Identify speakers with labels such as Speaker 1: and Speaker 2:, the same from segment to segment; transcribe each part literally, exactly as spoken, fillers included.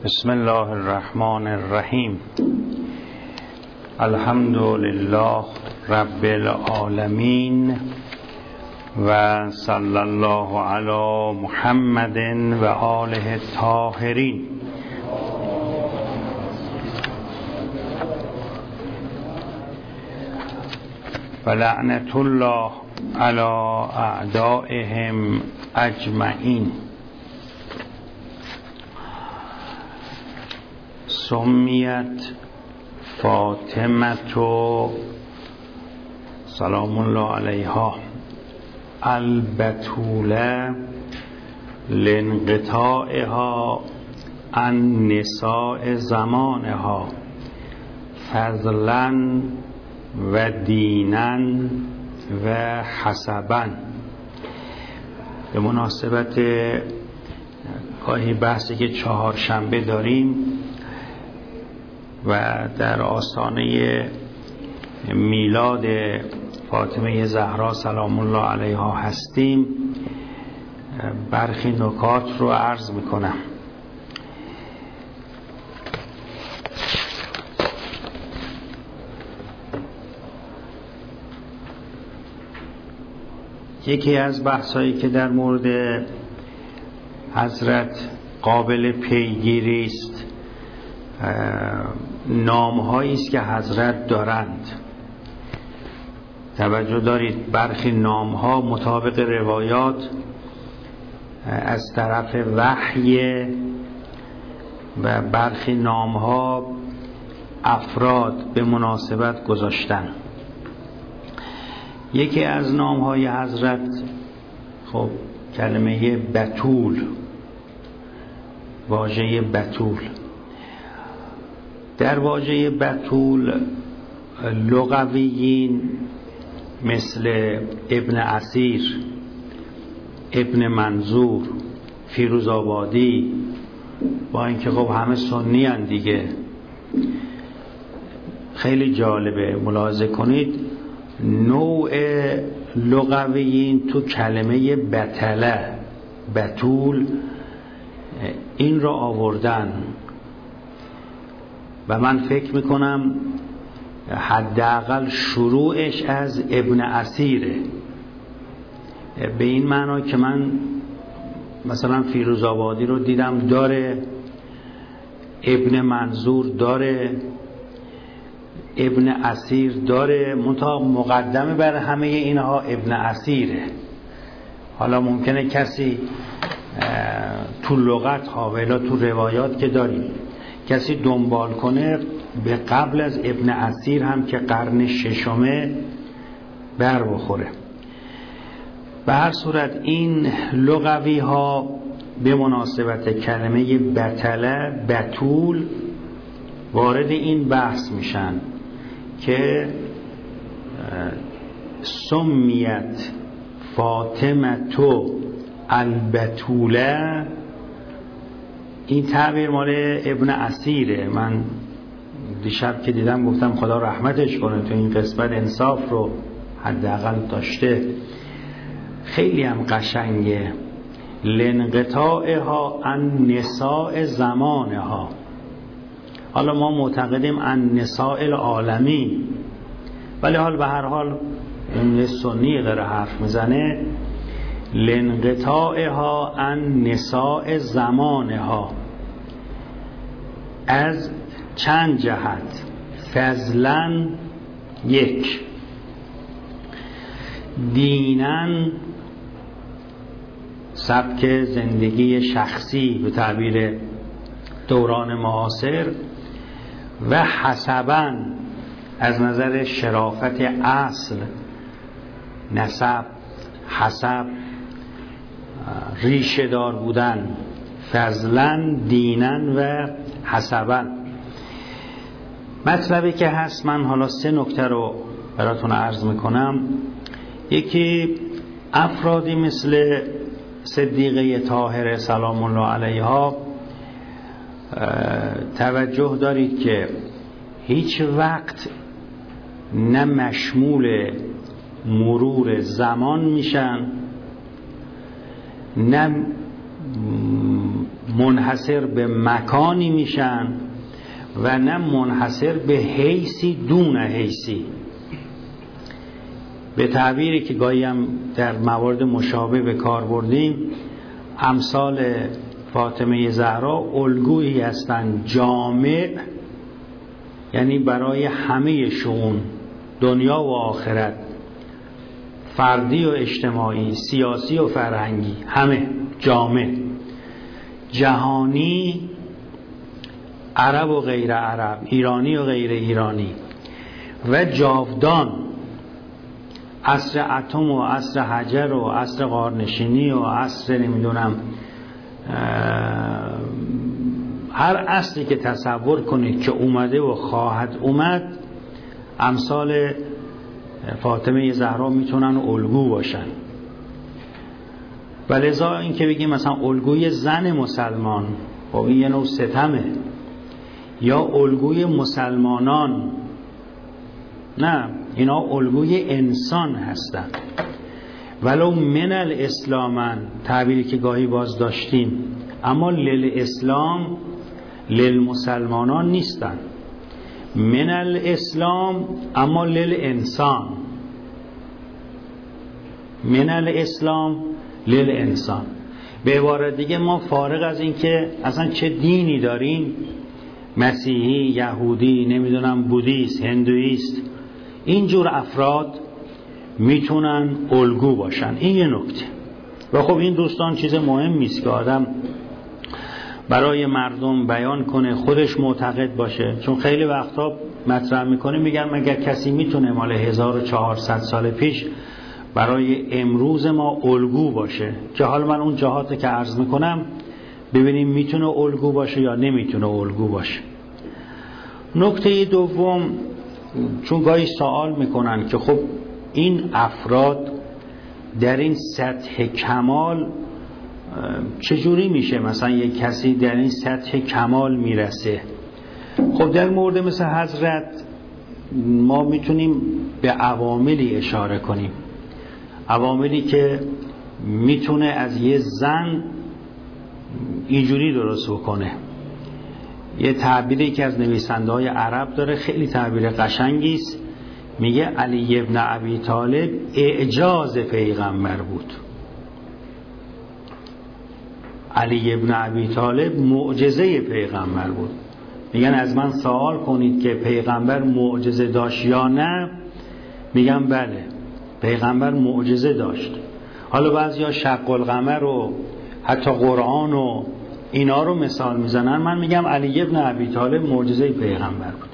Speaker 1: بسم الله الرحمن الرحیم. الحمد لله رب العالمین و صلی الله علی محمد و آله الطاهرین. و لعنت الله علی اعدائهم اجمعین. سمیت فاطمه سلام الله علیها البتوله لانقطاعها عن نساء زمانها فضلا و دینا و حسبا. به مناسبت گاهی بحثی که چهارشنبه داریم و در آستانه میلاد فاطمه زهرا سلام الله علیها هستیم، برخی نکات رو عرض میکنم. یکی از بحثایی که در مورد حضرت قابل پیگیری است، نام‌هایی است که حضرت دارند. توجه دارید برخی نام‌ها مطابق روایات از طرف وحی و برخی نام‌ها افراد به مناسبت گذاشتن. یکی از نام‌های حضرت خب کلمه بتول، واژه بتول. در واژه بتول لغویین مثل ابن اسیر، ابن منظور، فیروزآبادی، با اینکه خب همه سنی هن دیگه، خیلی جالبه ملاحظه کنید نوع لغویین تو کلمه بتله، بتول، این را آوردن و من فکر میکنم حداقل شروعش از ابن اسیره، به این معنا که من مثلا فیروزآبادی رو دیدم داره، ابن منظور داره، ابن اسیر داره، منتها مقدمه بر همه اینها ابن اسیره. حالا ممکنه کسی تو لغت ها و الا تو روایات که داریم کسی دنبال کنه به قبل از ابن اسیر هم که قرن ششمه بر بخوره. به هر صورت این لغوی ها به مناسبت کلمه بتله، بتول، وارد این بحث میشن که سمیت فاطمه تو البتوله. این تعبیر مال ابن اسیره. من دیشب که دیدم گفتم خدا رحمتش کنه، تو این قسمت انصاف رو حداقل داشته. خیلی هم قشنگه. لانقطاعها عن نساء زمانها. حالا ما معتقدیم عن نساء العالمین، ولی حال به هر حال این سنی داره حرف میزنه. لانقطاعها عن نساء زمانها، از چند جهت. فضلا یک، دینن سبک زندگی شخصی به تعبیر دوران معاصر، و حسبا از نظر شرافت اصل، نسب، حسب، ریشه دار بودن. فضلا، دینن و حسبا. مطلبی که هست، من حالا سه نکته رو براتون عرض میکنم. یکی، افرادی مثل صدیقه طاهره سلام الله علیها، توجه دارید که هیچ وقت نه مشمول مرور زمان میشن، نه منحصر به مکانی میشن و نه منحصر به حیثی دون حیثی. به تعبیری که گاهی هم در موارد مشابه به کار بردیم، امثال فاطمه زهرا الگویی هستند جامع، یعنی برای همه شئون دنیا و آخرت، فردی و اجتماعی، سیاسی و فرهنگی، همه جامع، جهانی، عرب و غیر عرب، ایرانی و غیر ایرانی، و جاودان، عصر اتم و عصر حجر و عصر غارنشینی و عصر نمیدونم هر عصری که تصور کنید که اومده و خواهد اومد، امثال فاطمه زهرا میتونن الگو باشن. و لذا این که بگیم مثلا الگوی زن مسلمان، خب این یه نوع ستمه، یا الگوی مسلمانان، نه، اینا الگوی انسان هستن. ولو من الاسلامن، تعبیری که گاهی باز داشتیم، اما للاسلام للمسلمانان نیستن. من الاسلام اما للانسان، من الاسلام للانسان. به عبارت دیگه ما فارغ از این که اصلا چه دینی دارین، مسیحی، یهودی، نمیدونم بودیست، هندویست، اینجور افراد میتونن الگو باشن. این یه نکته. و خب این دوستان چیز مهمی است که آدم برای مردم بیان کنه، خودش معتقد باشه، چون خیلی وقتا مطرح میکنه میگن مگر کسی میتونه مال هزار و چهارصد سال پیش برای امروز ما الگو باشه؟ که حالا من اون جهات که عرض میکنم ببینیم میتونه الگو باشه یا نمیتونه الگو باشه. نکته دوم، چون گاهی سوال میکنن که خب این افراد در این سطح کمال چجوری میشه مثلا یک کسی در این سطح کمال میرسه؟ خب در مورد مثل حضرت ما میتونیم به عواملی اشاره کنیم، عواملی که میتونه از یه زن اینجوری درست بکنه. یه تعبیری که از نویسنده های عرب داره، خیلی تعبیر قشنگی است، میگه علی ابن ابی طالب اعجاز پیغمبر بود. علی ابن ابی طالب معجزه پیغمبر بود. میگن از من سوال کنید که پیغمبر معجزه داشت یا نه، میگم بله، پیغمبر معجزه داشت. حالا بعضیا شق القمر و حتی قرآن و اینا رو مثال میزنن، من میگم علی ابن ابی طالب معجزه پیغمبر بود.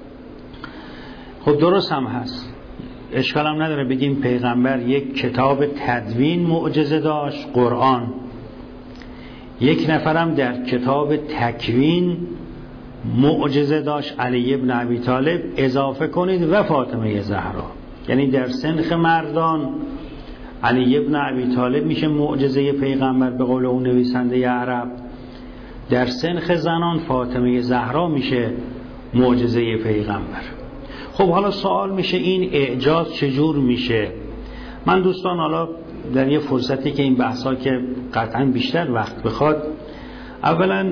Speaker 1: خب درست هم هست، اشکال هم نداره بگیم پیغمبر یک کتاب تدوین معجزه داشت، قرآن، یک نفرم در کتاب تکوین معجزه داشت، علی ابن ابی طالب، اضافه کنید و فاطمه زهرا. یعنی در سنخ مردان علی ابن ابی طالب میشه معجزه پیغمبر به قول اون نویسنده عرب، در سنخ زنان فاطمه زهرا میشه معجزه پیغمبر. خب حالا سوال میشه این اعجاز چجور میشه؟ من دوستان حالا در یه فرصتی که این بحثا که قطعا بیشتر وقت بخواد، اولا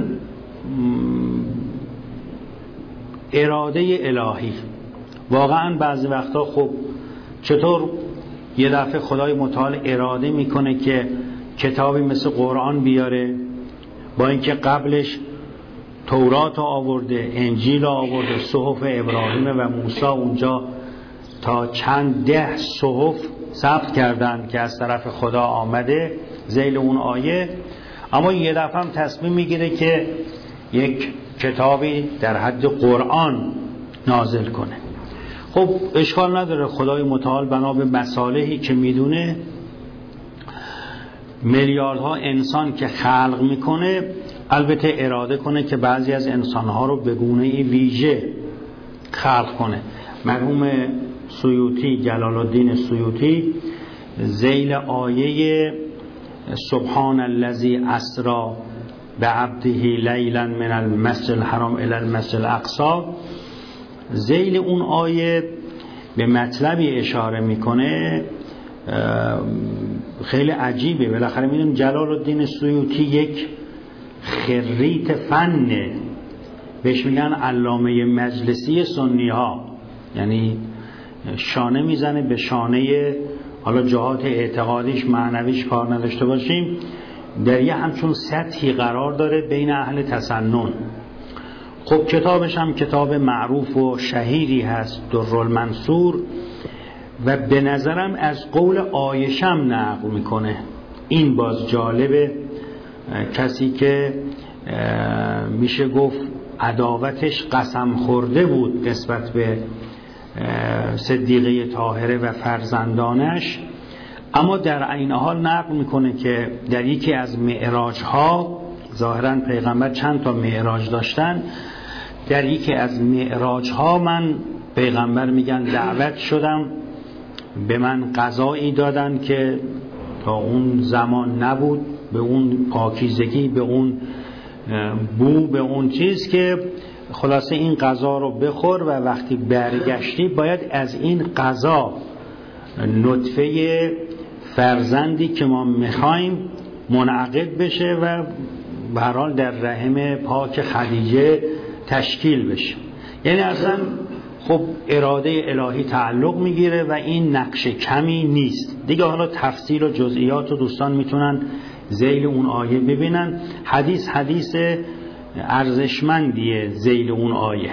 Speaker 1: اراده الهی. واقعا بعضی وقتا خب چطور یه دفعه خدای متعال اراده میکنه که کتابی مثل قرآن بیاره، با اینکه قبلش تورات آورده، انجیل آورده، صحف ابراهیم و موسی اونجا تا چند ده صحف ثبت کردن که از طرف خدا آمده ذیل اون آیه، اما یه دفعه هم تصمیم میگیره که یک کتابی در حد قرآن نازل کنه. خب اشکال نداره، خدای متعال بنا به مصالحی که میدونه میلیاردها انسان که خلق میکنه، البته اراده کنه که بعضی از انسانها رو به گونه ویژه خلق کنه. مرحوم سیوطی، جلال الدین سیوطی، ذیل آیه سبحان الذی اسری بعبده لیلا من المسجد الحرام الی المسجد الاقصی، ذیل اون آیه به مطلبی اشاره میکنه خیلی عجیبه. بالاخره میدونیم جلال الدین سیوطی یک خریت فن، بهش میگن علامه مجلسی سنی ها، یعنی شانه میزنه به شانه، حالا جهات اعتقادیش معنویش کار نداشته باشیم، در یه همچون سطحی قرار داره بین اهل تسنن. خب کتابش هم کتاب معروف و شهیری هست، درالمنصور، و به نظرم از قول عایشه هم نقل میکنه. این باز جالبه، کسی که میشه گفت عداوتش قسم خورده بود نسبت به صدیقه طاهره و فرزندانش، اما در عین حال نقل میکنه که در یکی از معراج ها، ظاهرا پیغمبر چند تا معراج داشتن، در یکی از معراج ها من پیغمبر میگن دعوت شدم، به من غذایی دادن که تا اون زمان نبود، به اون پاکیزگی، به اون بو، به اون چیز که خلاصه این غذا رو بخور و وقتی برگشتی باید از این غذا نطفه فرزندی که ما میخوایم منعقد بشه و به هر حال در رحم پاک خدیجه تشکیل بشه. یعنی اصلا خب اراده الهی تعلق میگیره و این نقش کمی نیست دیگه. حالا تفصیل و جزئیات و دوستان میتونن ذیل اون آیه ببینن. حدیث حدیث ارزشمندیه ذیل اون آیه.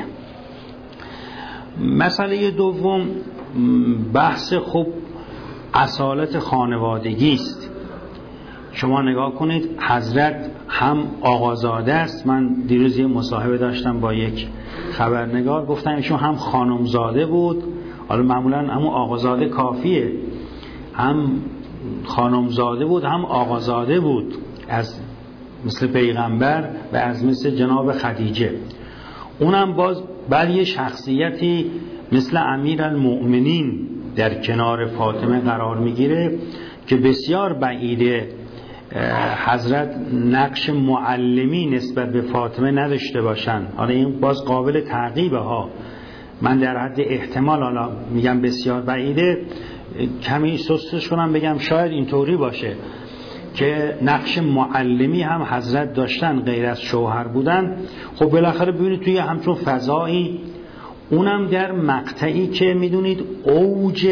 Speaker 1: مسئله دوم بحث خب اصالت خانوادگی است. شما نگاه کنید، حضرت هم آقازاده است. من دیروز یه مصاحبه داشتم با یک خبرنگار، گفتم ایشون هم خانمزاده بود. حالا معمولا همون آقازاده کافیه، هم خانمزاده بود هم آقازاده بود، از مثل پیغمبر و از مثل جناب خدیجه. اونم باز بعد یه شخصیتی مثل امیرالمؤمنین در کنار فاطمه قرار میگیره که بسیار بعیده حضرت نقش معلمی نسبت به فاطمه نداشته باشن. حالا این باز قابل تعقیبه ها، من در حد احتمال، حالا میگم بسیار بعیده، کمی سستش کنم بگم شاید اینطوری باشه که نقش معلمی هم حضرت داشتن غیر از شوهر بودن. خب بالاخره ببینید توی همچون فضایی، اونم در مقطعی که میدونید اوج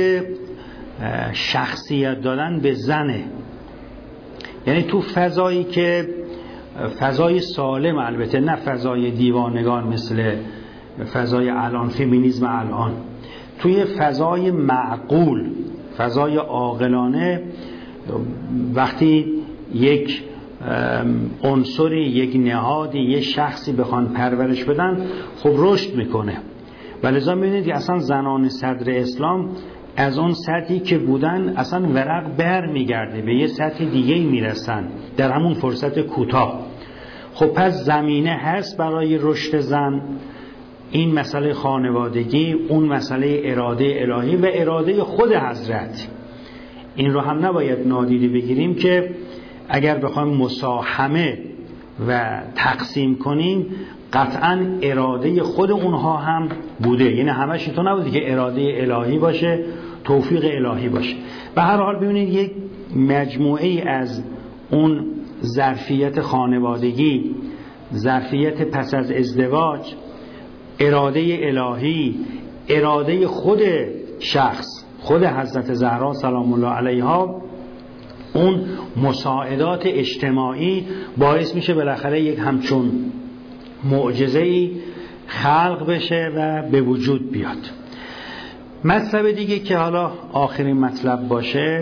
Speaker 1: شخصیت دادن به زنه، یعنی تو فضایی که فضای سالم، البته نه فضای دیوانگان مثل فضای الان، فمینیسم الان، توی فضای معقول، فضای عاقلانه، وقتی یک عنصری، یک نهادی، یک شخصی بخوان پرورش بدن، خب رشد میکنه. ولذا میبینید که اصلا زنان صدر اسلام از اون سطحی که بودن اصلا ورق بر میگرده، به یه سطح دیگه میرسن در همون فرصت کوتاه. خب پس زمینه هست برای رشد زن، این مسئله خانوادگی، اون مسئله اراده الهی و اراده خود حضرت. این رو هم نباید نادیده بگیریم که اگر بخوایم مساهمه و تقسیم کنیم، قطعا اراده خود اونها هم بوده. یعنی همش تو نبوده که اراده الهی باشه، توفیق الهی باشه. به هر حال ببینید یک مجموعه از اون ظرفیت خانوادگی، ظرفیت پس از ازدواج، اراده الهی، اراده خود شخص، خود حضرت زهرا سلام الله علیها، اون مساعدات اجتماعی باعث میشه بالاخره یک همچون معجزه‌ای خلق بشه و به وجود بیاد. مطلب دیگه که حالا آخرین مطلب باشه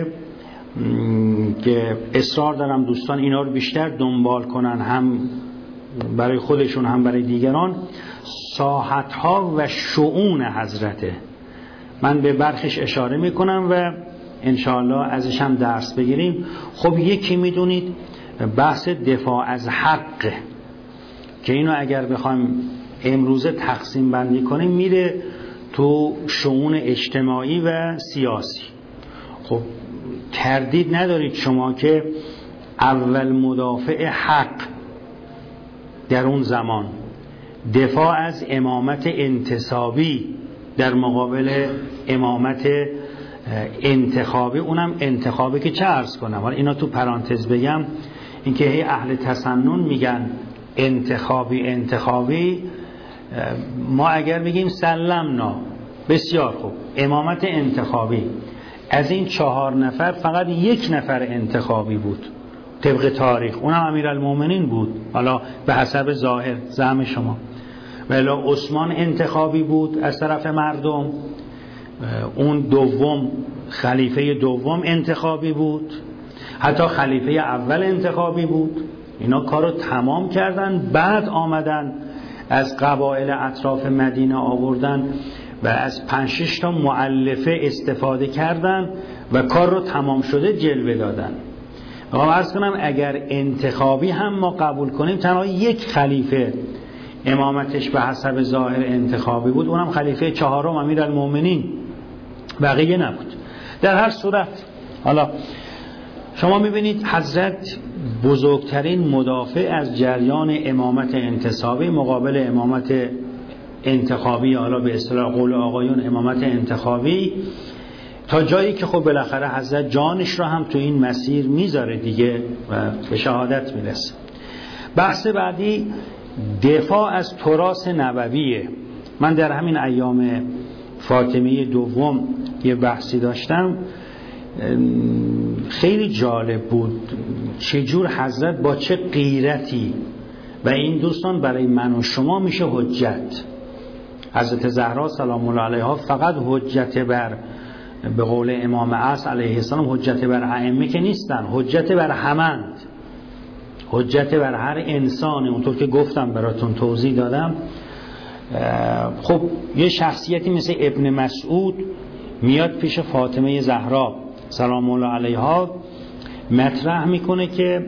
Speaker 1: که اصرار دارم دوستان اینا رو بیشتر دنبال کنن، هم برای خودشون هم برای دیگران، ساحت‌ها و شؤون حضرته. من به برخش اشاره میکنم و انشاءالله ازش هم درس بگیریم. خب یکی میدونید بحث دفاع از حق، که اینو اگر بخوایم امروزه تقسیم بندی کنیم میره تو شؤون اجتماعی و سیاسی. خب تردید ندارید شما که اول مدافع حق در اون زمان دفاع از امامت انتصابی در مقابل امامت انتخابی، اونم انتخابی که چه عرض کنم، حالا اینا تو پرانتز بگم، اینکه هی اهل تسنن میگن انتخابی انتخابی ما اگر بگیم سلمنا، بسیار خوب، امامت انتخابی، از این چهار نفر فقط یک نفر انتخابی بود طبق تاریخ، اونم امیرالمومنین بود، حالا به حسب ظاهر زعم شما. ولی عثمان انتخابی بود از طرف مردم، اون دوم خلیفه دوم انتخابی بود، حتی خلیفه اول انتخابی بود. اینا کارو تمام کردن، بعد آمدن از قبایل اطراف مدینه آوردن و از پنج شش تا مؤلفه استفاده کردن و کار رو تمام شده جلوه دادن. میخوام عرض کنم اگر انتخابی هم ما قبول کنیم، تنها یک خلیفه امامتش به حسب ظاهر انتخابی بود، اونم خلیفه چهارم امیرالمومنین، بقیه نبود. در هر صورت حالا شما میبینید حضرت بزرگترین مدافع از جریان امامت انتصابی مقابل امامت انتخابی، حالا به اصطلاح قول آقایون امامت انتخابی، تا جایی که خب بالاخره حضرت جانش را هم تو این مسیر میذاره دیگه و به شهادت میرسه. بحث بعدی دفاع از تراث نبویه. من در همین ایام فاطمیه دوم یه بحثی داشتم، خیلی جالب بود چجور حضرت با چه غیرتی، و این دوستان برای من و شما میشه حجت. حضرت زهرا سلام الله علیها فقط حجت بر، به قول امام عصر علیه السلام، حجت بر ائمه که نیستن، حجت بر همند، حجت بر هر انسان. اونطور که گفتم براتون توضیح دادم. خب یه شخصیتی مثل ابن مسعود میاد پیش فاطمه زهرا سلام الله علیها مطرح میکنه که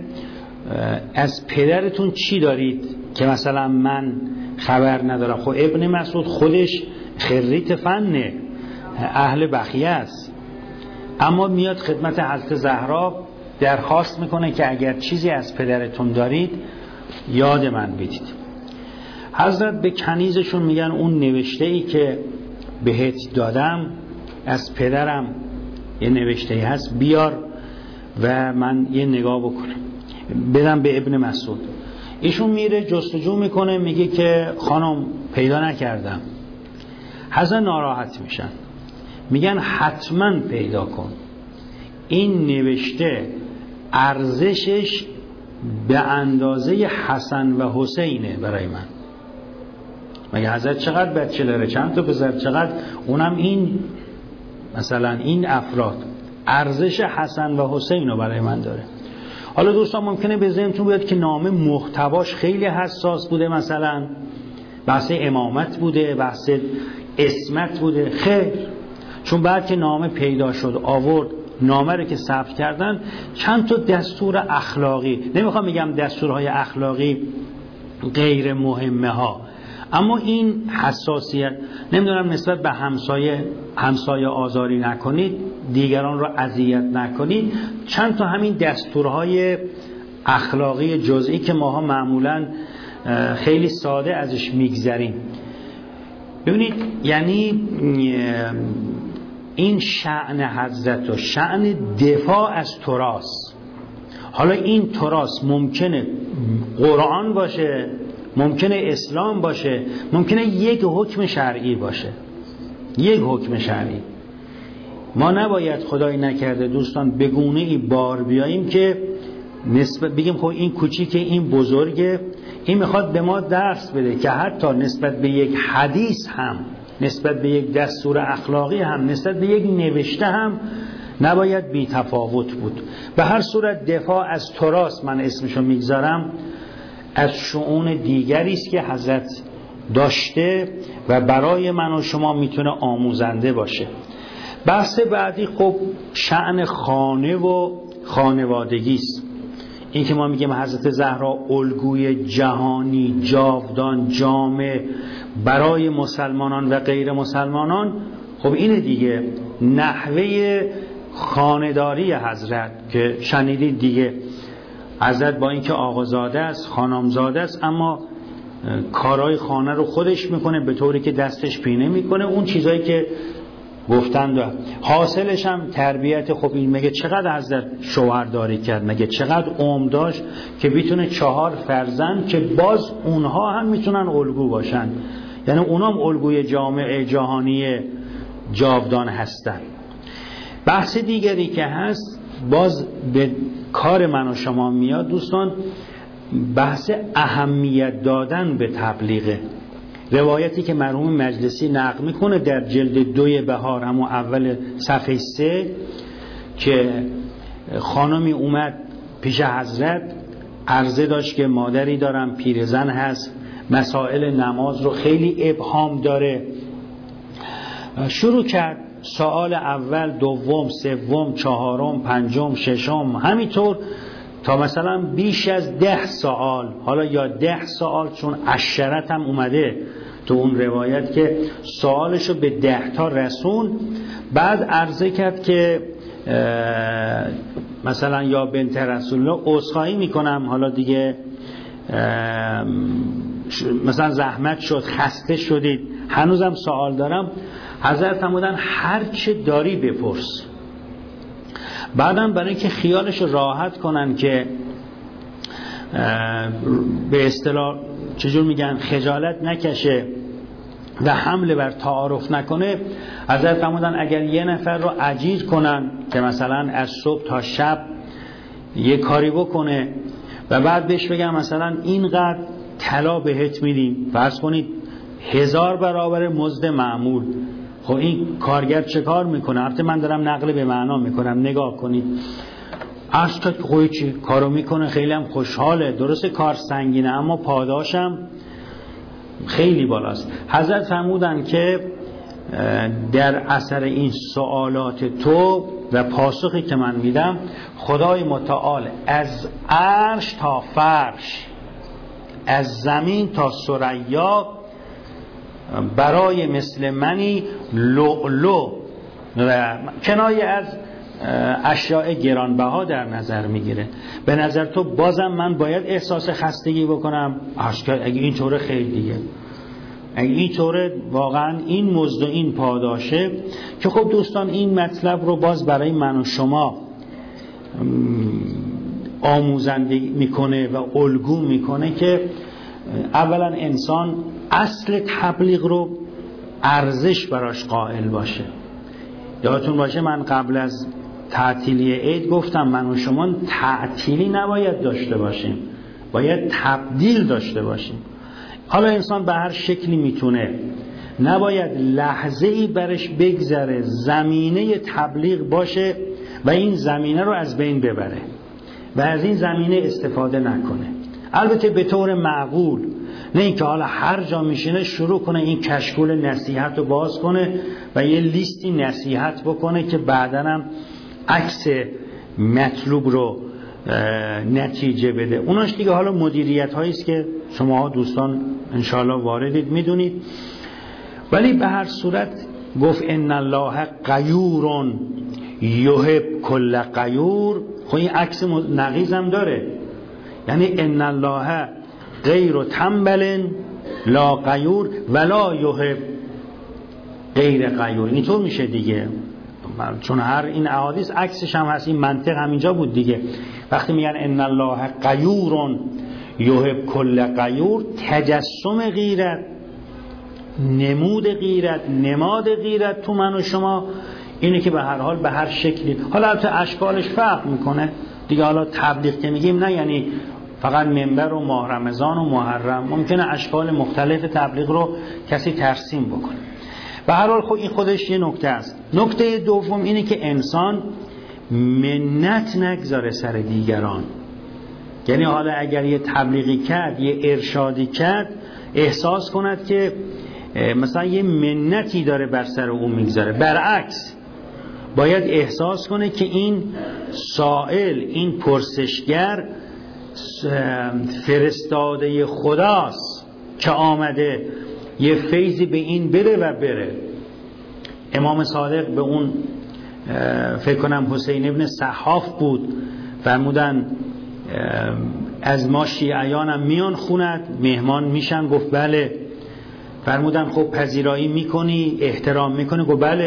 Speaker 1: از پدرتون چی دارید که مثلا من خبر ندارم. خب ابن مسعود خودش خریت فنه، اهل بخیه است، اما میاد خدمت حضرت زهرا درخواست میکنه که اگر چیزی از پدرتون دارید یاد من بدید. حضرت به کنیزشون میگن اون نوشته ای که بهت دادم از پدرم یه نوشته ای هست، بیار و من یه نگاه بکنم، بدم به ابن مسعود. ایشون میره جستجو میکنه، میگه که خانم پیدا نکردم. حضرت ناراحت میشن، میگن حتما پیدا کن، این نوشته ارزشش به اندازه حسن و حسینه برای من. مگه حضرت چقدر بچه داره، چند تا پسر، چقدر، اونم این مثلا این افراد ارزش حسن و حسین رو برای من داره. حالا دوستان ممکنه به ذهنتون بیاد که نامه محتواش خیلی حساس بوده، مثلا بحث امامت بوده، بحث اسمت بوده. خیر، چون بعد که نامه پیدا شد آورد، نامه رو که ثبت کردن، چند تا دستور اخلاقی، نمیخوام بگم دستورهای اخلاقی غیر مهمه ها، اما این حساسیت، نمیدونم نسبت به همسایه همسایه آزاری نکنید، دیگران را اذیت نکنید، چند تا همین دستورهای اخلاقی جزئی که ماها معمولا خیلی ساده ازش میگذریم. ببینید یعنی این شأن حضرت و شأن دفاع از تراث. حالا این تراث ممکنه قرآن باشه، ممکنه اسلام باشه، ممکنه یک حکم شرعی باشه، یک حکم شرعی. ما نباید خدای نکرده دوستان به گونه ای بار بیاییم که نسبت بگیم خب این کوچیکه این بزرگه، این میخواد به ما درس بده که حتی نسبت به یک حدیث هم، نسبت به یک دستور اخلاقی هم، نسبت به یک نوشته هم نباید بی تفاوت بود. به هر صورت دفاع از تراث، من اسمشو میگذارم، از شؤون دیگری است که حضرت داشته و برای من و شما میتونه آموزنده باشه. بحث بعدی خب شأن خانه و خانوادگی است. این که ما میگیم حضرت زهرا الگوی جهانی، جاودان، جامع برای مسلمانان و غیر مسلمانان، خب اینه دیگه نحوه خانه‌داری حضرت که شنیدید دیگه. حضرت با اینکه آقازاده است، خانمزاده است، اما کارهای خانه رو خودش میکنه به طوری که دستش پینه میکنه. اون چیزایی که گفتند و حاصلش هم تربیت. خب این مگه چقدر حضرت شوهرداری کرد، مگه چقدر عمر داشت که بتونه چهار فرزند که باز اونها هم میتونن الگو باشن، یعنی اونام الگوی جامعه جهانی جاودان هستن. بحث دیگری که هست باز به کار من و شما میاد دوستان، بحث اهمیت دادن به تبلیغه. روایتی که مرحوم مجلسی نقل میکنه در جلد دوی بهار اما اول صفحه سه که خانمی اومد پیش حضرت، عرضه داشت که مادری دارم پیرزن هست، مسائل نماز رو خیلی ابهام داره. شروع کرد سوال اول، دوم، سوم، چهارم، پنجم، ششم، همینطور تا مثلا بیش از ده سوال. حالا یا ده سوال چون عشرت هم اومده تو اون روایت که سوالشو به ده تا رسون. بعد عرضه کرد که مثلا یا بنت رسول الله عذرخواهی میکنم، حالا دیگه مثلا زحمت شد، خسته شدید، هنوزم سوال دارم. حضرت فرمودن هر چه داری بپرس. بعدم برای اینکه خیالش راحت کنن که به اصطلاح چجور میگن خجالت نکشه و حمله بر تعارف نکنه، حضرت فرمودن اگر یه نفر رو اجیر کنن که مثلا از صبح تا شب یه کاری بکنه و بعد بهش بگم مثلا اینقدر طلا بهت میدیم، فرض کنید هزار برابر مزد معمول، خب این کارگر چه کار میکنه؟ البته من دارم نقل به معنا میکنم، نگاه کنید. عرض کرد که خوی چی کارو میکنه، خیلی هم خوشحاله، درسته کار سنگینه اما پاداشم خیلی بالاست. حضرت فرمودن که در اثر این سوالات تو و پاسخی که من میدم، خدای متعال از عرش تا فرش، از زمین تا ثریا برای مثل منی لؤلؤ و کنایه از اشیاء گرانبها در نظر میگیره. به نظر تو بازم من باید احساس خستگی بکنم؟ اگه این طوره خیلی دیگه، اگه این طوره واقعا این مزد و این پاداشه. که خب دوستان این مطلب رو باز برای من و شما آموزنده میکنه و الگو میکنه که اولا انسان اصل تبلیغ رو ارزش براش قائل باشه. یادتون باشه من قبل از تعطیلی عید گفتم من و شما تعطیلی نباید داشته باشیم، باید تبدیل داشته باشیم. حالا انسان به هر شکلی میتونه، نباید لحظه ای برش بگذره زمینه تبلیغ باشه و این زمینه رو از بین ببره و از این زمینه استفاده نکنه. البته به طور معقول، نه اینکه حالا هر جا میشینه شروع کنه این کشکول نصیحت رو باز کنه و یه لیستی نصیحت بکنه که بعداً هم عکس مطلوب رو نتیجه بده. اوناش دیگه حالا مدیریت هایی است که شما دوستان انشاءالله واردید میدونید. ولی به هر صورت گفت ان الله غیور یحب کل غیور. خب این عکس نقیض هم داره، یعنی ان الله غیر تنبل لا غیور ولا یحب غیر غیور، اینطور میشه دیگه، چون هر این احادیث عکسش هم هست. این منطق همینجا بود دیگه. وقتی میگن ان الله غیور یحب کل غیور، تجسم غیرت، نمود غیرت، نماد غیرت تو من و شما اینه که به هر حال به هر شکلی، حالا البته اشکالش فرق میکنه دیگه. حالا تبلیغ که میگیم نه یعنی فقط منبر و ماه رمضان و محرم، ممکنه اشکال مختلف تبلیغ رو کسی ترسیم بکنه. به هر حال خود این خودش یه نکته است. نکته دوم اینه که انسان منت نگذاره سر دیگران. یعنی حالا اگر یه تبلیغی کرد، یه ارشادی کرد، احساس کند که مثلا یه منتی داره بر سر او میگذاره. برعکس باید احساس کنه که این سائل، این پرسشگر فرستاده خداست که آمده یه فیضی به این بده و بره. امام صادق به اون فکر کنم حسین ابن صحاف بود، فرمودن از ما شیعیانم میان خونت مهمان میشن؟ گفت بله. فرمودن خب پذیرایی میکنی، احترام میکنی؟ گفت بله.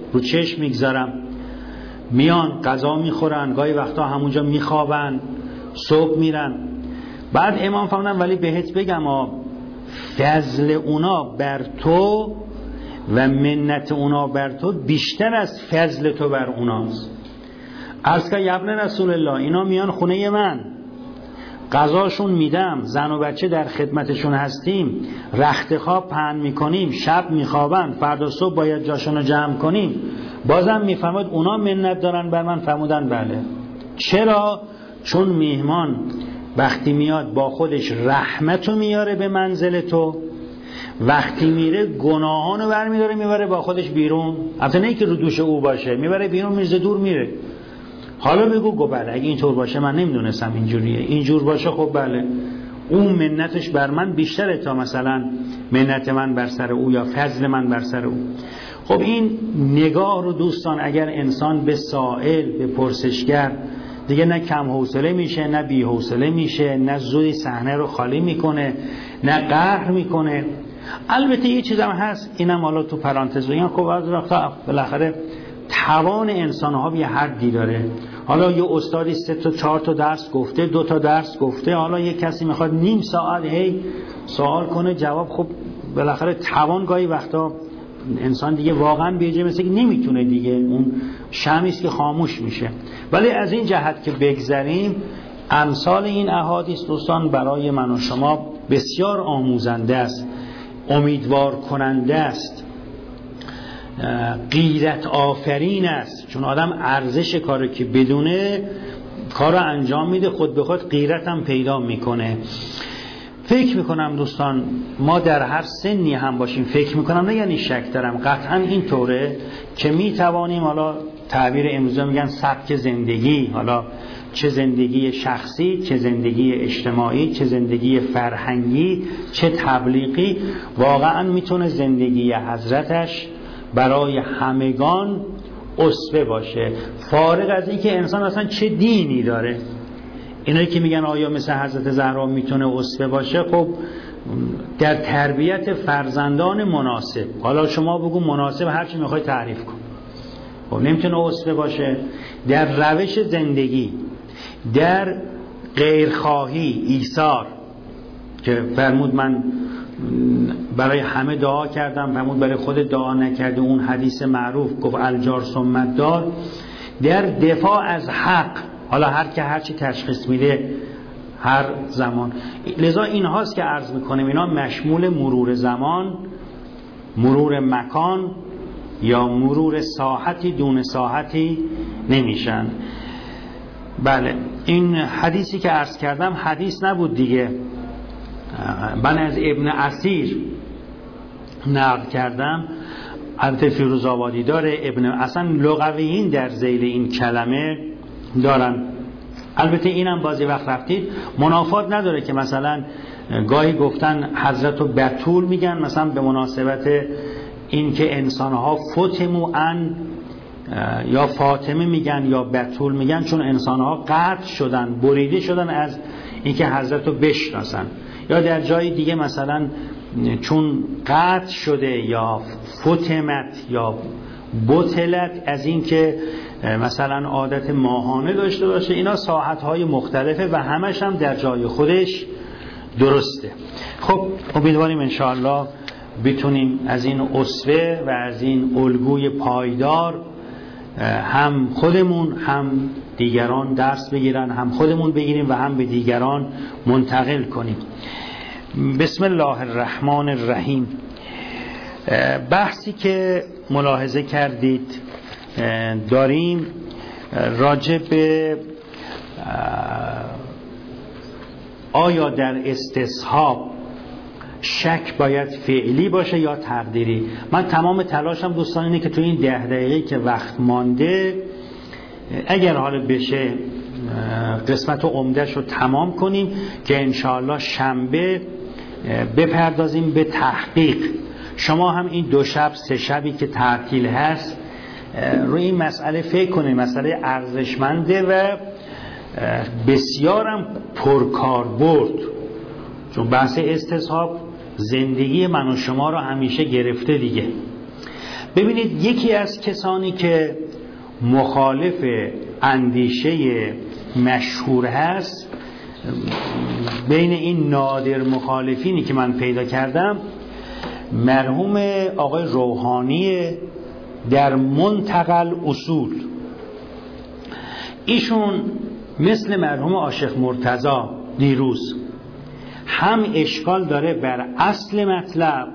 Speaker 1: رو چشم میگذارم. میان غذا میخورن، گاهی وقتا همونجا میخوابن، صبح میرن. بعد امام فرمودن ولی بهت بگم فضل اونا بر تو و منت اونا بر تو بیشتر از فضل تو بر اوناست. عرض که ابن رسول الله اینا میان خونه من، غذاشون میدم، زن و بچه در خدمتشون هستیم، رخت خواب پهن میکنیم، شب میخوابن، فردا صبح باید جاشون رو جمع کنیم، بازم میفهمد اونا منت دارن بر من. فرمودن بله. چرا؟ چون میهمان وقتی میاد با خودش رحمتو میاره به منزل تو، وقتی میره گناهانو برمیداره میبره با خودش بیرون. البته نه که رو دوش او باشه، میبره بیرون، میرزه دور میره. حالا بگو گو بله اگه اینطور باشه من نمیدونستم اینجوریه، اینجور باشه خب بله اون منتش بر من بیشتره تا مثلا منت من بر سر او یا فضل من بر سر او. خب این نگاه رو دوستان اگر انسان به سائل، به پرسشگر دیگه نه کم حوصله میشه نه بی حوصله میشه، نه زودی صحنه رو خالی میکنه نه قهر میکنه. البته یه چیزم هست، اینم حالا تو پرانتز بگم، خب از وقتا بالاخره توان انسان ها به حدی داره. حالا یه استادی سه تا چهار تا درس گفته، دو تا درس گفته، حالا یه کسی میخواد نیم ساعت هی سوال کنه جواب، خب بالاخره توان گاهی وقتا انسان دیگه واقعا بیجه مثل که نمیتونه دیگه، اون شمعی است که خاموش میشه. ولی از این جهت که بگذریم، امثال این احادیث دوستان برای من و شما بسیار آموزنده است، امیدوار کننده است، غیرت آفرین است. چون آدم ارزش کاری که بدونه کارو انجام میده، خود به خود غیرت هم پیدا میکنه. فکر میکنم دوستان ما در هر سنی هم باشیم، فکر میکنم نه یعنی شک دارم، قطعا این طوره که میتوانیم، حالا تعبیر امروزه میگن سبک زندگی، حالا چه زندگی شخصی، چه زندگی اجتماعی، چه زندگی فرهنگی، چه تبلیغی، واقعا میتونه زندگی حضرتش برای همگان اسوه باشه، فارغ از این که انسان اصلا چه دینی داره. اینایی که میگن آیا مثل حضرت زهرا میتونه اسوه باشه، خب در تربیت فرزندان مناسب، حالا شما بگو مناسب هرچی میخوای تعریف کن، خب نمیتونه اسوه باشه. در روش زندگی، در غیرخواهی، ایثار که فرمود من برای همه دعا کردم، فرمود برای خود دعا نکرده، اون حدیث معروف گفت الجار ثم دار. در دفاع از حق، حالا هر که هر چی تشخیص میده هر زمان، لذا این هاست که عرض میکنیم اینا مشمول مرور زمان، مرور مکان یا مرور ساحتی دون ساحتی نمیشن. بله این حدیثی که عرض کردم حدیث نبود دیگه، من از ابن اسیر نقل کردم. البته فیروزآبادی داره، ابن اصلا لغویین در ذیل این کلمه دارن. البته اینم بازی وقت رفتید منافات نداره که مثلا گاهی گفتن حضرت رو بتول میگن مثلا به مناسبت این که انسانها فتمو ان یا فاطمه میگن یا بتول میگن، چون انسانها قطع شدن، بریده شدن از اینکه حضرت رو بشناسن. یا در جای دیگه مثلا چون قطع شده یا فتمت یا بطلت از این که مثلا عادت ماهانه داشته باشه. اینا ساحت‌های مختلفه و همش هم در جای خودش درسته. خب امیدواریم انشاءالله بتونیم از این اسوه و از این الگوی پایدار هم خودمون هم دیگران درس بگیرن، هم خودمون بگیریم و هم به دیگران منتقل کنیم. بسم الله الرحمن الرحیم. بحثی که ملاحظه کردید داریم راجع به آیا در استصحاب شک باید فعلی باشه یا تقدیری. من تمام تلاشم دوستان اینه که تو این ده دقیقه که وقت مانده اگر حالا بشه قسمت عمده‌اش رو تمام کنیم که انشاءالله شنبه بپردازیم به تحقیق. شما هم این دو شب سه شبی که تعطیل هست روی این مسئله فکر کنید، مسئله ارزشمنده و بسیارم پرکاربرد، چون بحث استصحاب زندگی من و شما رو همیشه گرفته دیگه. ببینید یکی از کسانی که مخالف اندیشه مشهور هست، بین این نادر مخالفینی که من پیدا کردم، مرحوم آقای روحانی در منتقل اصول. ایشون مثل مرحوم عاشق مرتضی دیروز هم اشکال داره بر اصل مطلب،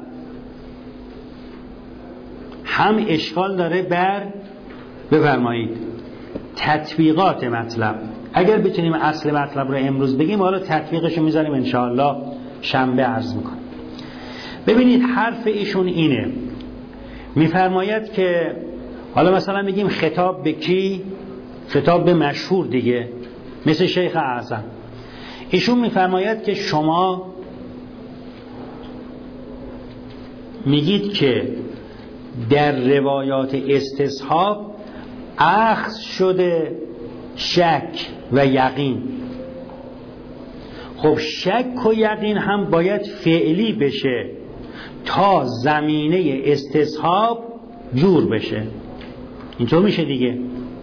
Speaker 1: هم اشکال داره بر بفرمایید تطبیقات مطلب. اگر بتونیم اصل مطلب رو امروز بگیم، حالا تطبیقش رو میذاریم انشاءالله شنبه عرض میکنم. ببینید حرف ایشون اینه، میفرماید که حالا مثلا میگیم خطاب به کی؟ خطاب به مشهور دیگه، مثل شیخ اعظم. ایشون میفرماید که شما میگید که در روایات استصحاب اخذ شده شک و یقین. خب شک و یقین هم باید فعلی بشه تا زمینه استصحاب جور بشه. اینطور میشه دیگه.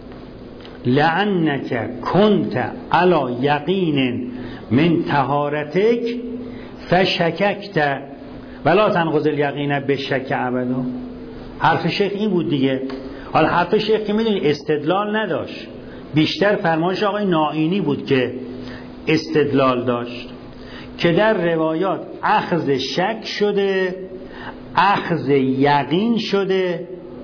Speaker 1: لعنک کنت علی یقین من طهارتک فشککت ولا تنقض الیقین بشک ابدا. حرف شیخ این بود دیگه. حالا حرف شیخ که میدونی استدلال نداشت، بیشتر فرمایش آقای نائینی بود که استدلال داشت، که در روایات اخذ شک شده، اخذ یقین شده.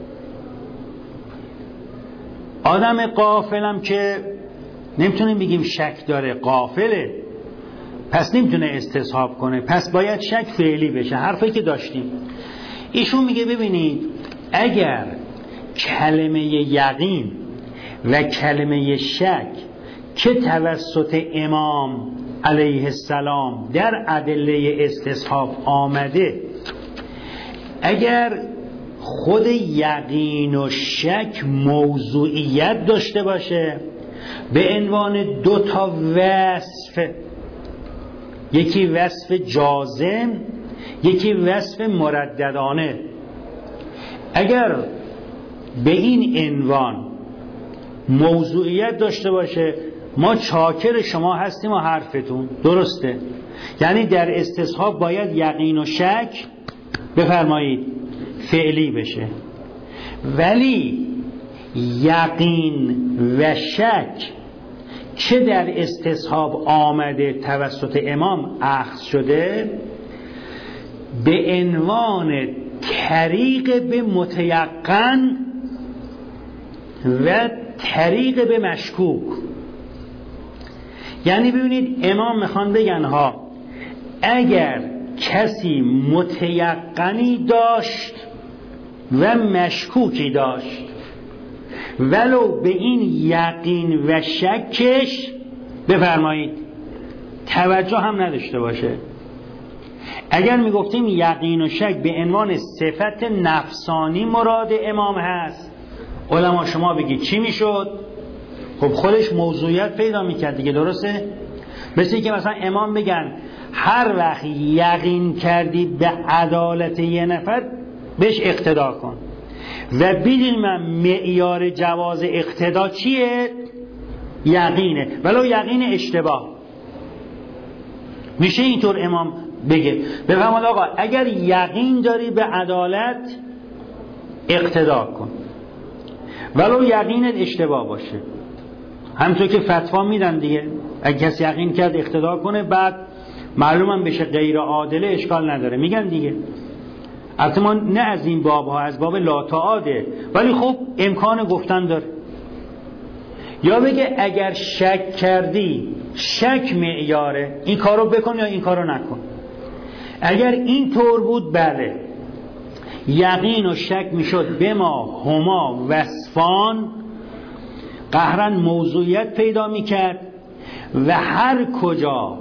Speaker 1: آدم غافلم که نمیتونیم بگیم شک داره، غافله، پس نمیتونه استصحاب کنه، پس باید شک فعلی بشه. حرفی که داشتیم ایشون میگه ببینید اگر کلمه یقین و کلمه شک که توسط امام علیه السلام در ادله استصحاب آمده، اگر خود یقین و شک موضوعیت داشته باشه به عنوان دو تا وصف، یکی وصف جازم، یکی وصف مرددانه، اگر به این عنوان موضوعیت داشته باشه ما چاکر شما هستیم و حرفتون درسته. یعنی در استصحاب باید یقین و شک بفرمایید فعلی بشه، ولی یقین و شک چه در استصحاب آمده توسط امام اخذ شده به عنوان طریق به متیقن و طریق به مشکوک. یعنی ببینید امام میخوان بگن ها اگر کسی متیقنی داشت و مشکوکی داشت ولو به این یقین و شکش بفرمایید توجه هم نداشته باشه، اگر میگفتیم یقین و شک به عنوان صفت نفسانی مراد امام هست، علما شما بگید چی میشد؟ خب خودش موضوعیت پیدا میکرد دیگه، درسته؟ مثل که مثلا امام بگن هر وقت یقین کردی به عدالت یه نفر بهش اقتدا کن، و بدین من معیار جواز اقتدا چیه؟ یقینه، ولو یقین اشتباه. میشه اینطور امام بگه بفهمید آقا اگر یقین داری به عدالت اقتدا کن ولو یقینت اشتباه باشه. همونطور که فتوا میدن دیگه، اگه کسی یقین کرد اقتدا کنه بعد معلومم بشه غیر عادله اشکال نداره، میگن دیگه. البته ما نه از این باب ها، از باب لا تعاده، ولی خب امکان گفتن داره. یا بگه اگر شک کردی شک معیاره، این کارو بکن یا این کارو نکن. اگر این طور بود بله یقین و شک میشد به ما هما وصفان، قهرن موضوعیت پیدا میکرد و هر کجا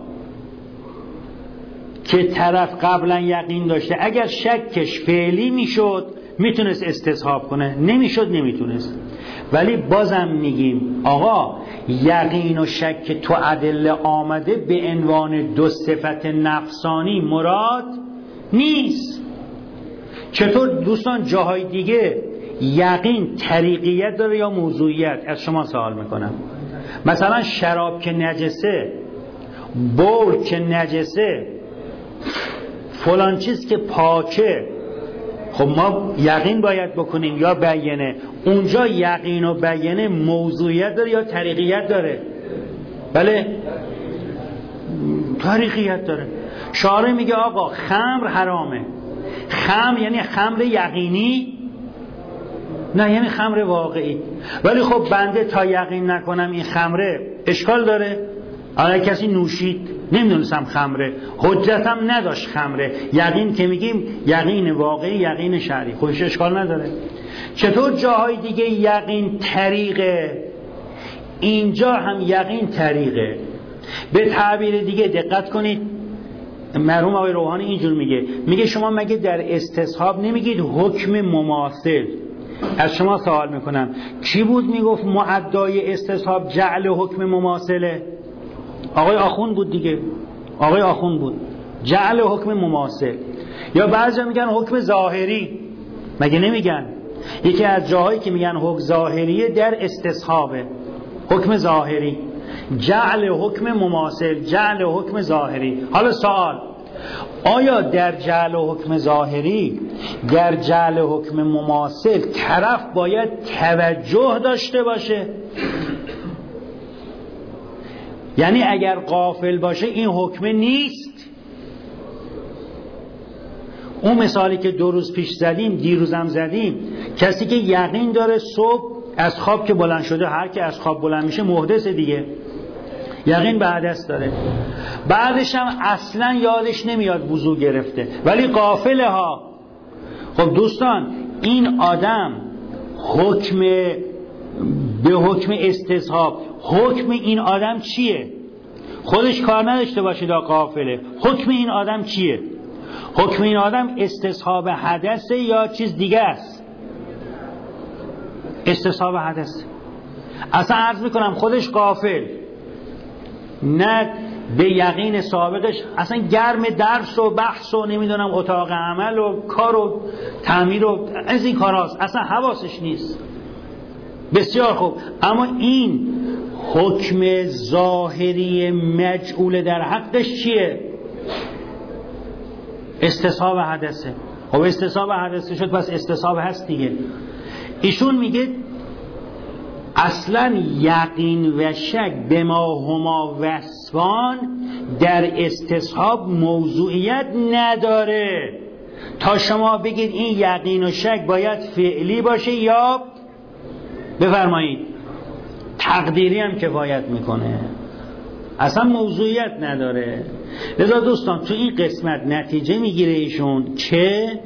Speaker 1: که طرف قبلا یقین داشته اگر شکش فعلی میشد میتونست استصحاب کنه، نمیشد نمیتونست. ولی بازم میگیم آقا یقین و شک تو ادله آمده به عنوان دو صفت نفسانی مراد نیست. چطور دوستان جاهای دیگه یقین طریقیت داره یا موضوعیت؟ از شما سوال میکنم. مثلا شراب که نجسه، بول که نجسه، فلان چیز که پاکه، خب ما یقین باید بکنیم یا بیانه. اونجا یقین و بیانه موضوعیت داره یا طریقیت داره؟ بله طریقیت داره. شارع میگه آقا خمر حرامه. خمر یعنی خمر یقینی؟ نه، یعنی خمر واقعی. ولی خب بنده تا یقین نکنم این خمره اشکال داره؟ اگه کسی نوشید نمیدونستم خمره، حجتم نداشت خمره، یقین که میگیم یقین واقعی، یقین شرعی، خودش اشکال نداره. چطور جاهای دیگه یقین طریقه، اینجا هم یقین طریقه؟ به تعبیر دیگه دقت کنید، مرحوم آقای روحانی اینجور میگه، میگه شما مگه در استصحاب نمیگید حکم مماثل؟ از شما سوال میکنم کی بود میگفت معدای استصحاب جعل حکم مماثله؟ آقای آخوند بود دیگه، آقای آخوند بود، جعل حکم مماثل. یا بعضی میگن حکم ظاهری، مگه نمیگن؟ یکی از جاهایی که میگن حکم ظاهریه در استصحابه، حکم ظاهری، جعل حکم مماثل، جعل حکم ظاهری. حالا سوال، آیا در جعل حکم ظاهری، در جعل حکم مماثل طرف باید توجه داشته باشه؟ یعنی اگر غافل باشه این حکم نیست؟ اون مثالی که دو روز پیش زدیم، دیروزم زدیم، کسی که یقین داره صبح از خواب که بلند شده، هر که از خواب بلند میشه محدث دیگه، یقین به حدث داره، بعدش هم اصلا یادش نمیاد وضو گرفته ولی غافله ها. خب دوستان این آدم حکم به حکم استصحاب، حکم این آدم چیه؟ خودش کار نداشته باشه دا غافله، حکم این آدم چیه؟ حکم این آدم استصحاب حدثه یا چیز دیگه است؟ استصحاب حدث. اصلا عرض میکنم خودش غافل، نه به یقین سابقش، اصلا گرم درس و بحث و نمیدونم اتاق عمل و کار و تعمیر و از این کار هاست، اصلا حواسش نیست. بسیار خوب، اما این حکم ظاهری مجعول در حقش چیه؟ استصحاب حدثه. خب استصحاب حدثه شد، پس استصحاب هست دیگه. ایشون میگه اصلا یقین و شک به ما هما وصفان در استصحاب موضوعیت نداره تا شما بگید این یقین و شک باید فعلی باشه یا بفرمایید تقدیری هم کفایت میکنه، اصلا موضوعیت نداره. لذا دوستان تو این قسمت نتیجه میگیره ایشون که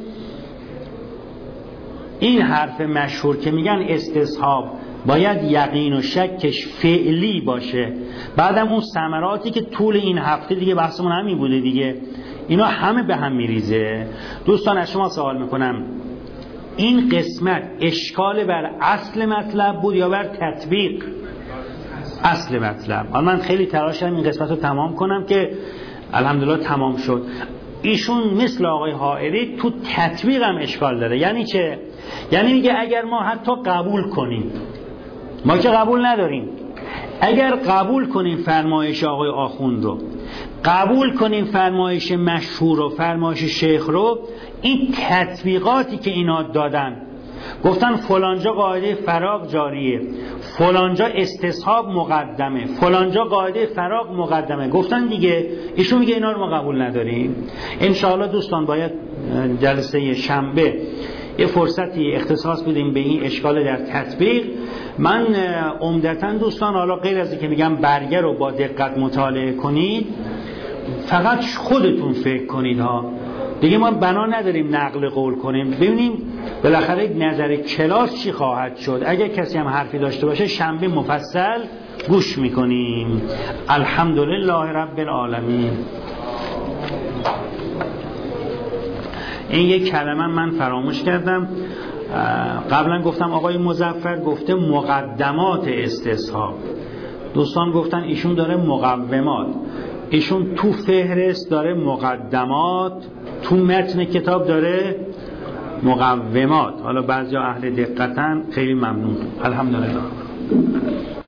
Speaker 1: این حرف مشهور که میگن استصحاب باید یقین و شکش فعلی باشه، بعدم اون ثمراتی که طول این هفته دیگه بحثمون همین بوده دیگه، اینا همه به هم میریزه. دوستان از شما سوال میکنم این قسمت اشکال بر اصل مطلب بود یا بر تطبیق؟ اصل مطلب. حالا من خیلی تلاش کردم این قسمت رو تمام کنم که الحمدلله تمام شد. ایشون مثل آقای حائری تو تطبیق هم اشکال داره. یعنی چه؟ یعنی میگه اگر ما حتی قبول کنیم، ما که قبول نداریم، اگر قبول کنیم فرمایش آقای آخوند رو، قبول کنیم فرمایش مشهور و فرمایش شیخ رو، این تطبیقاتی که اینا دادن، گفتن فلانجا قاعده فراغ جاریه، فلانجا استصحاب مقدمه، فلانجا قاعده فراغ مقدمه، گفتن دیگه، ایشون میگه اینا رو ما قبول نداریم. انشاءالله دوستان باید جلسه شنبه یه فرصتی اختصاص بدیم به این اشکال در تطبیق. من عمدتاً دوستان حالا غیر از اینکه میگم برگه رو با دقت مطالعه کنید، فقط خودتون فکر کنید ها، دیگه ما بنا نداریم نقل قول کنیم، ببینیم بالاخره یک نظر کلاس چی خواهد شد. اگر کسی هم حرفی داشته باشه شنبه مفصل گوش میکنیم. الحمدلله رب العالمین. این یک کلمه من فراموش کردم، قبلا گفتم آقای مظفر گفته مقدمات استصحاب، دوستان گفتن ایشون داره مقومات، ایشون تو فهرست داره مقدمات، تو متن کتاب داره مقومات، حالا بعضی اهل دقتن، خیلی ممنون. الحمدلله.